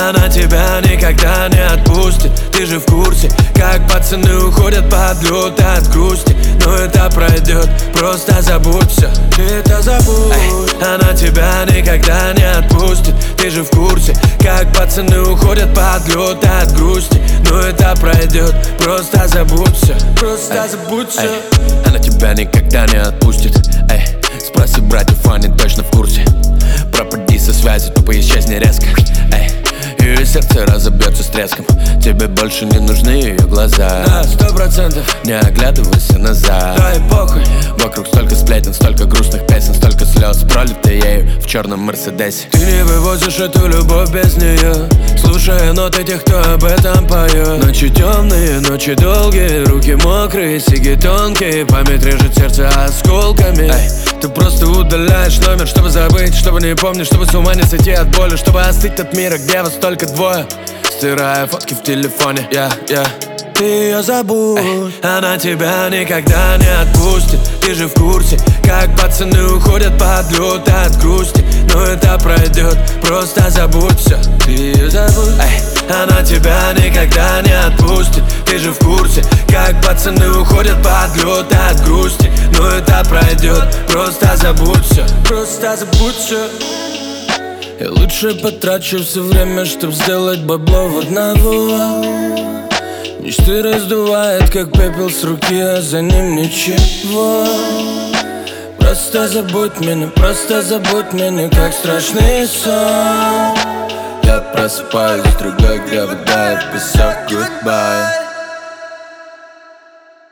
Она тебя никогда не отпустит. Ты же в курсе, как пацаны уходят под лед от грусти. Но это пройдет, просто забудь все. Ты это забудь. Она тебя никогда не отпустит. Ты же в курсе, как пацаны уходят под лед от грусти. Но это пройдет, просто забудь все. Просто забудь все. Она тебя никогда не отпустит. Спроси братьев, они точно в курсе. Пропади со связи, тупо исчезни резко. Ее сердце разобьется с треском. Тебе больше не нужны ее глаза. Да, 100%. Не оглядывайся назад. Да и похуй. Вокруг столько сплетен, столько грустных песен, столько слез пролито ею в черном Мерседесе. Ты не вывозишь эту любовь без нее, слушая ноты тех, кто об этом поет. Ночи темные, ночи долгие, руки мокрые, сиги тонкие, память режет сердце осколками. Ты просто удаляешь номер, чтобы забыть, чтобы не помнить, чтобы с ума не сойти от боли, чтобы остыть от мира, где вас только двое, стирая фотки в телефоне. Ты ее забудь. Она тебя никогда не отпустит. Ты же в курсе, как пацаны уходят под лед от грусти. Но это пройдет, просто забудь все. Ты ее забудь. Она тебя никогда не отпустит. Ты же в курсе, как пацаны уходят под лед от грусти. Но это пройдет, просто забудь все. Просто забудь все. Я лучше потрачу все время, чтоб сделать бабло в одного. Мечты раздувает, как пепел с руки, а за ним ничего. Просто забудь меня, как страшный сон. Я просыпаюсь, другой, где вода и песок, goodbye.